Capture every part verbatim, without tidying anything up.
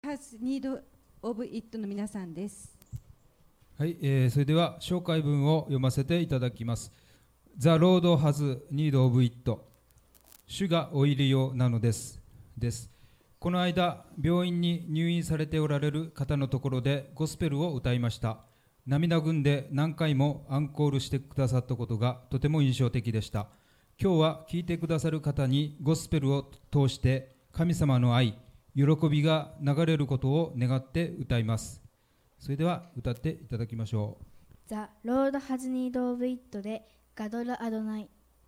has need of it の皆さんです。 はい、えー、それでは紹介文を読ませていただきます。The Lord has need of it 主がおいるようなのですです。この間病院に入院されておられる方のところでゴスペルを歌いました。涙ぐんで何回もアンコールしてくださったことがとても印象的でした。今日は聴いてくださる方にゴスペルを通して神様の愛、喜びが流れることを願って歌います。それでは歌っていただきましょう。 The Lord has need of it でガドルアドナイ。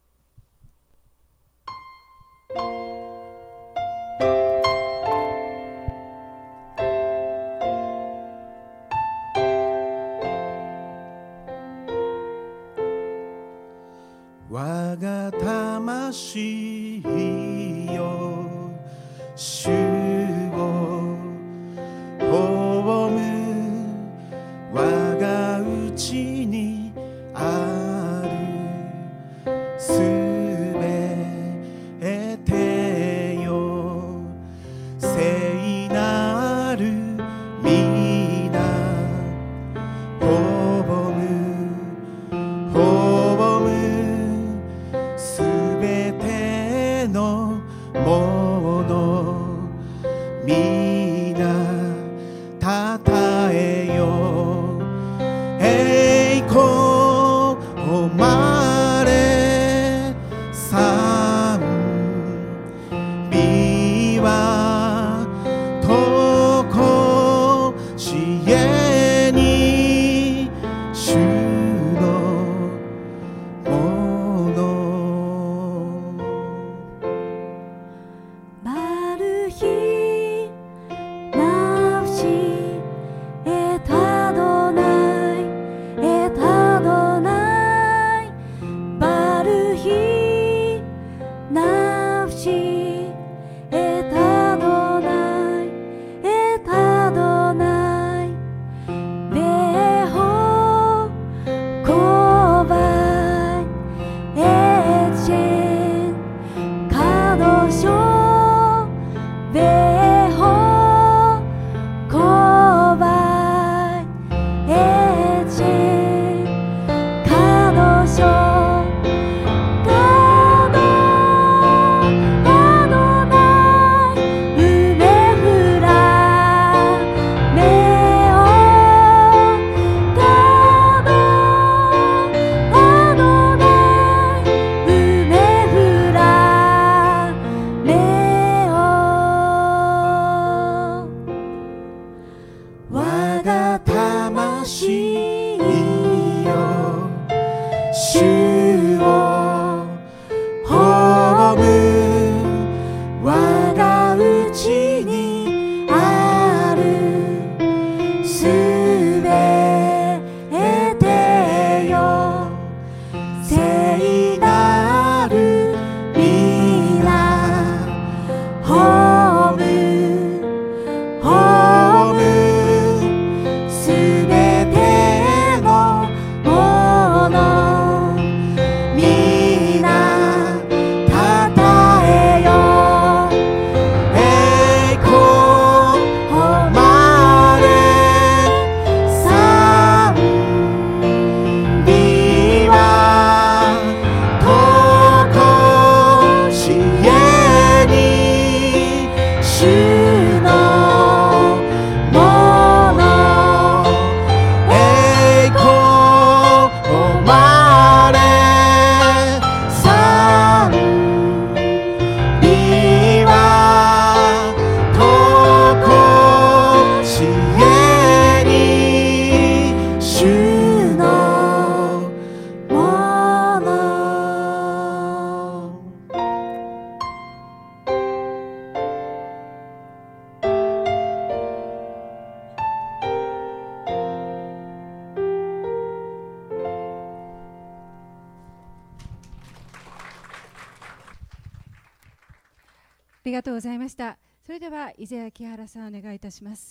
我が魂よ主を褒む我が内にあるすべてよ聖なる皆褒む褒むすべてのもの皆たたえよ栄光誉れ賛美はとこしえに主のものバルヒナフシエタドナイエタドナイバルヒナフシエタドナイエタドナイベホコバイエチェンカドショベホコバイエチェンカドショガドアドナイウメフラメオガドアドナイウメフラメオ我が魂よ主を褒む我が内にあるすべてよ聖なる皆褒む褒むすべてのもの皆たたえよ栄光誉れ賛美はとこしえに主のもの栄光誉れ賛美はとこしえに主のものありがとうございました。それでは伊勢谷木原さんお願いいたします。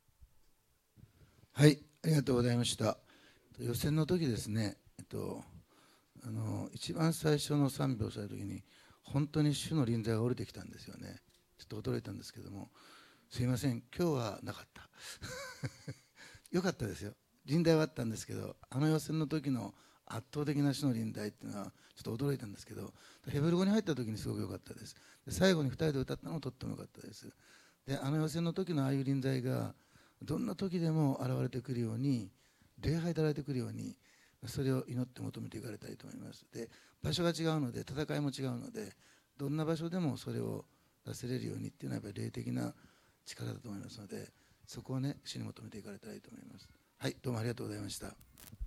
はい、ありがとうございました。予選の時ですね、えっと、あの一番最初の賛美をされる時に本当に主の臨在が降りてきたんですよね。ちょっと驚いたんですけども、 すいません今日はなかったよかったですよ。臨在はあったんですけど、あの予選の時の圧倒的な主の臨在っていうのはちょっと驚いたんですけど、ヘブル語に入った時にすごく良かったです。で最後にふたりで歌ったのもとっても良かったです。であの予選の時のああいう臨在がどんな時でも現れてくるように、礼拝で現れてくるように、それを祈って求めていかれたいと思います。で場所が違うので、戦いも違うので、どんな場所でもそれを出せれるようにっていうのはやっぱり霊的な力だと思いますので、そこをね主に求めていかれたらいいと思います。はい、どうもありがとうございました。